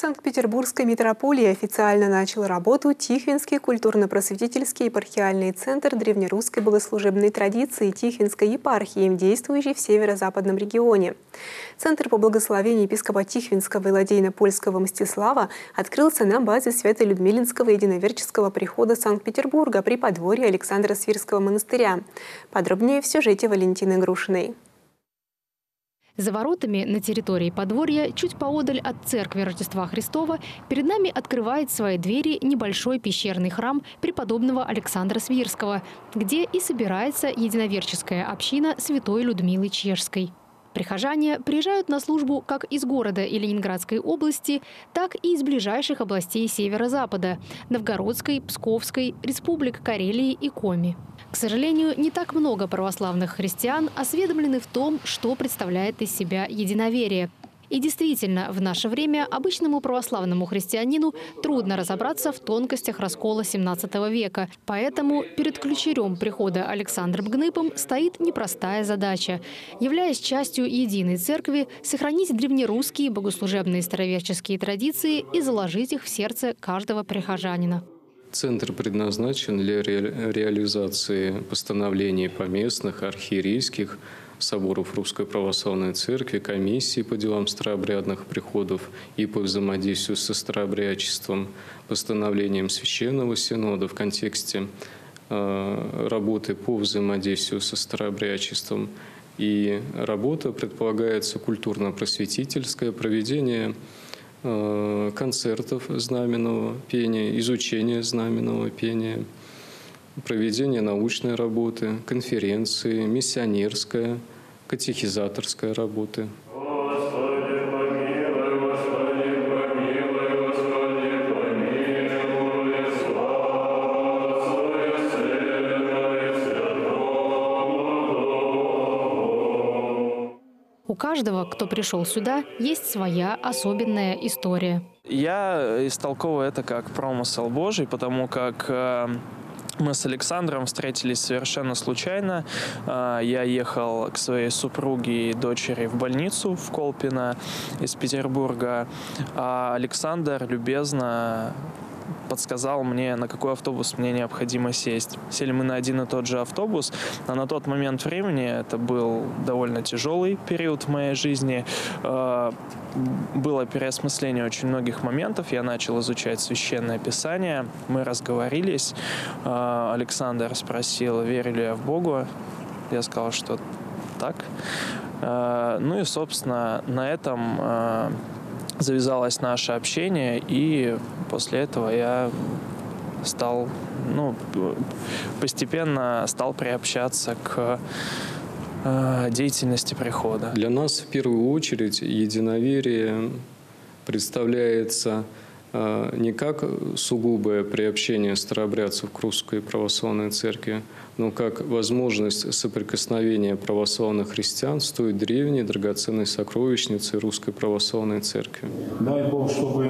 Санкт-Петербургской митрополии официально начал работу Тихвинский культурно-просветительский епархиальный центр древнерусской богослужебной традиции Тихвинской епархии, действующий в северо-западном регионе. Центр по благословению епископа Тихвинского и ладейно-польского Мстислава открылся на базе Свято-Людмилинского единоверческого прихода Санкт-Петербурга при подворье Александра Свирского монастыря. Подробнее в сюжете Валентины Грушиной. За воротами на территории подворья, чуть поодаль от церкви Рождества Христова, перед нами открывает свои двери небольшой пещерный храм преподобного Александра Свирского, где и собирается единоверческая община святой Людмилы Чешской. Прихожане приезжают на службу как из города и Ленинградской области, так и из ближайших областей северо-запада – Новгородской, Псковской, Республик Карелии и Коми. К сожалению, не так много православных христиан осведомлены в том, что представляет из себя единоверие. И действительно, в наше время обычному православному христианину трудно разобраться в тонкостях раскола 17 века. Поэтому перед ключерем прихода Александром Гныпом стоит непростая задача. Являясь частью единой церкви, сохранить древнерусские богослужебные староверческие традиции и заложить их в сердце каждого прихожанина. Центр предназначен для реализации постановлений поместных, архиерейских соборов Русской Православной Церкви, комиссии по делам старообрядных приходов и по взаимодействию со старообрядчеством, постановлением Священного Синода в контексте работы по взаимодействию со старообрядчеством. И работа предполагается культурно-просветительское, проведение концертов знаменного пения, изучение знаменного пения, проведение научной работы, конференции, миссионерская, катехизаторская работы. У каждого, кто пришел сюда, есть своя особенная история. Я истолковываю это как промысел Божий, потому как мы с Александром встретились совершенно случайно. Я ехал к своей супруге и дочери в больницу в Колпино из Петербурга, а Александр любезно подсказал мне, на какой автобус мне необходимо сесть. Сели мы на один и тот же автобус, а на тот момент времени это был довольно тяжелый период в моей жизни. Было переосмысление очень многих моментов. Я начал изучать Священное Писание. Мы разговорились. Александр спросил, верю ли я в Бога. Я сказал, что так. Ну и, собственно, на этом завязалось наше общение, и после этого я стал, постепенно стал приобщаться к деятельности прихода. Для нас в первую очередь единоверие представляется не как сугубое приобщение старообрядцев к Русской Православной Церкви, но как возможность соприкосновения православных христиан с той древней драгоценной сокровищницей Русской Православной Церкви. Дай Бог, чтобы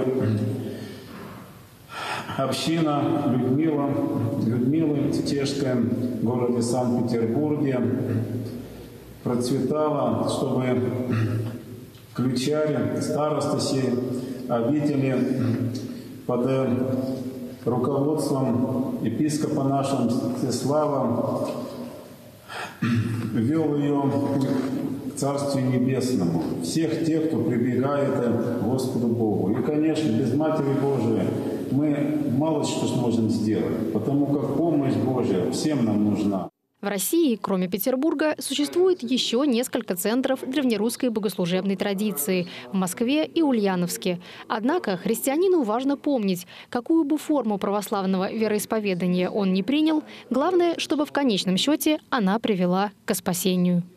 община Людмилы Чешской в городе Санкт-Петербурге процветала, чтобы ключари, старосты сей обители под руководством епископа нашего Мстислава вел ее к Царствию Небесному. Всех тех, кто прибегает к Господу Богу. И, конечно, без Матери Божией мы мало что сможем сделать, потому как помощь Божия всем нам нужна. В России, кроме Петербурга, существует еще несколько центров древнерусской богослужебной традиции – в Москве и Ульяновске. Однако христианину важно помнить, какую бы форму православного вероисповедания он ни принял, главное, чтобы в конечном счете она привела к спасению.